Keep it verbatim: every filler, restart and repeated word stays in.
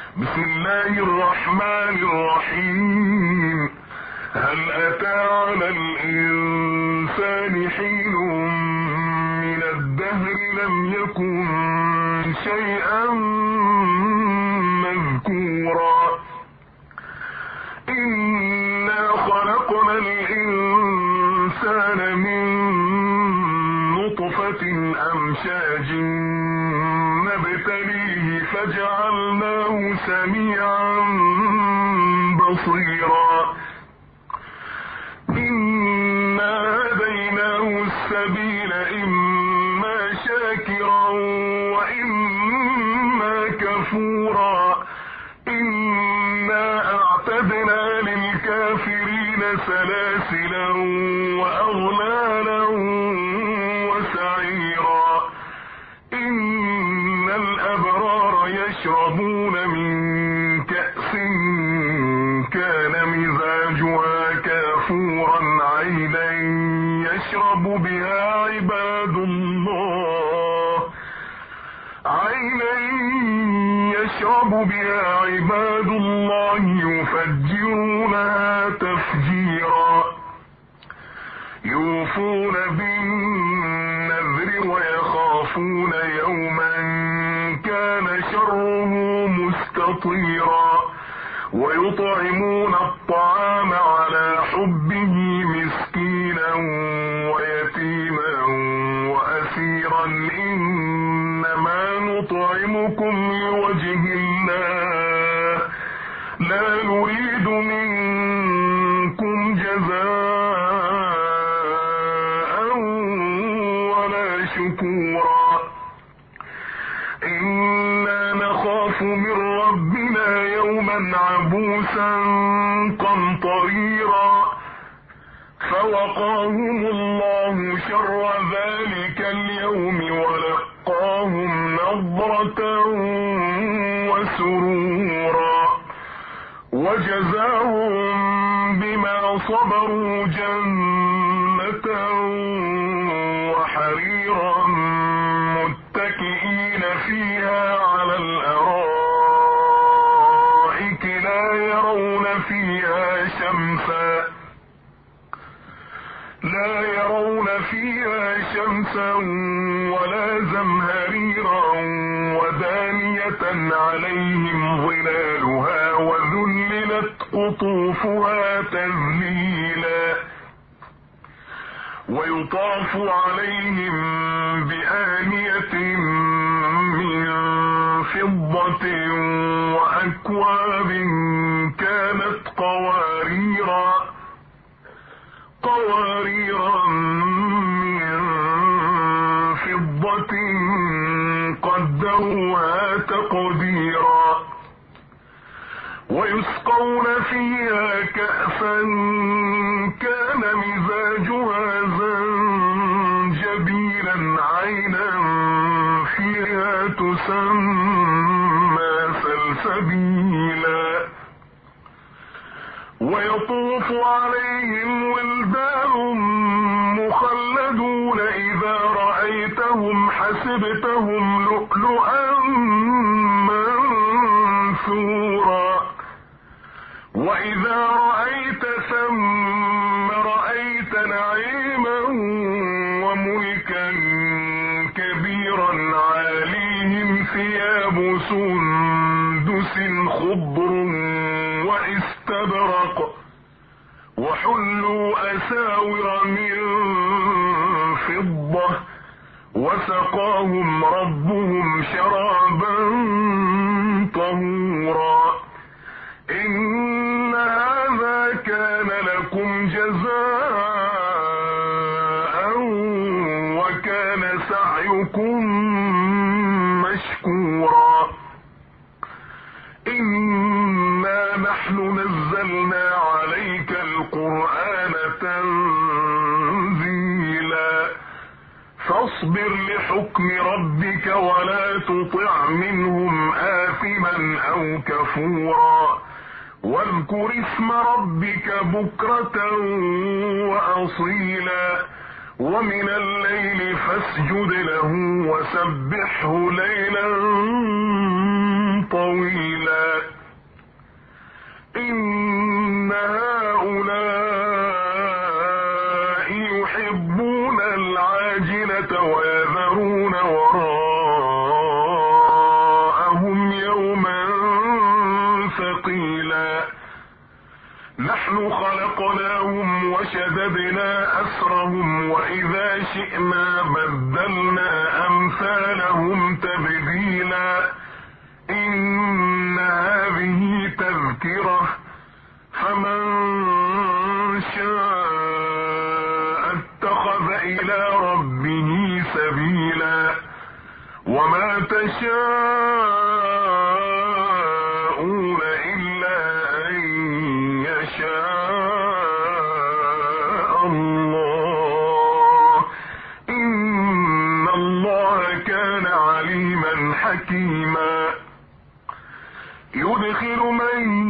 بسم الله الرحمن الرحيم. هل أتى على الإنسان حين من الدهر لم يكن شيئا مذكورا. إنا خلقنا الإنسان من نطفة أمشاج نبتليه فجعلناه سميعا بصيرا. إنا هديناه السبيل إما شاكرا وإما كفورا. إنا أعتدنا للكافرين سلاسلا وأغلالا وسعيرا. إن الأبرار يشربون من كأس كان مزاجها كافورا عينا يشرب بها عباد الله عينا يشرب بها عباد الله يفجرونها تفجيرا. يوفون بالنذر ويخافون يوما كان شره مستطيرا. ويطعمون الطعام على حبه مسكينا ويتيما وأسيرا. إنما نطعمكم لوجه الله لا نريد منكم جزاء ولا شكورا. إنا نخاف من ربنا يوما عبوسا قمطريرا. فوقاهم الله شر ذلك اليوم ولقاهم نضرة وسرورا. وجزاهم بما صبروا جنة وحريرا متكئين فيها على الأرائك لا يرون فيها شمسا لا يرون فيها شمسا ولا زمهريرا. ودانية عليهم ظلالها وذللت قطوفها تذليلا. ويطاف عليهم بآنية من فضة وأكواب كانت قواريرا قواريرا من فضة قدروها تقديرا. ويسقون فيها كأسا كان مزاجها زنجبيلا عينا فيها تسمى سلسبيلا. ويطوف عليهم ولدان مخلدون إذا رأيتهم حسبتهم لؤلؤا منثورا. وإذا رأيت ثم رأيت نعيما وملكا كبيرا عاليهم ثياب سندس خضر واستبرق وحلوا أساور من فضة وسقاهم ربهم شرابا طهورا. إن هذا كان لكم جزاء وكان سعيكم مشكورا. إنا نحن نزلنا عليك القرآن تنزيلا. فاصبر لحكم ربك ولا تطع منهم آثما أو كفورا. واذكر اسم ربك بكرة وأصيلا. ومن الليل فاسجد له وسبحه ليلا طويلا. نحن خلقناهم وشددنا أسرهم وإذا شئنا بدلنا أمثالهم تبديلا إن هذه تذكرة فمن شاء اتخذ إلى ربه سبيلا وما تشاءون إلا أن يشاء الله إن الله كان عليما حكيما يدخل من